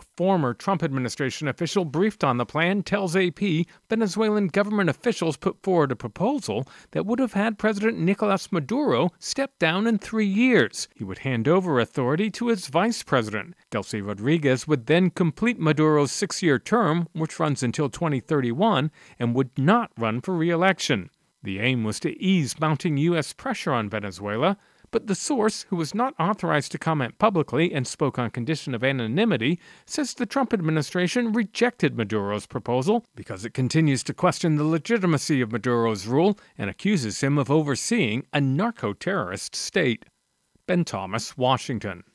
A former Trump administration official briefed on the plan tells AP Venezuelan government officials put forward a proposal that would have had President Nicolas Maduro step down in 3 years. He would hand over authority to his vice president. Delcy Rodriguez would then complete Maduro's 6-year term, which runs until 2031, and would not run for re-election. The aim was to ease mounting U.S. pressure on Venezuela, but the source, who was not authorized to comment publicly and spoke on condition of anonymity, says the Trump administration rejected Maduro's proposal because it continues to question the legitimacy of Maduro's rule and accuses him of overseeing a narco-terrorist state. Ben Thomas, Washington.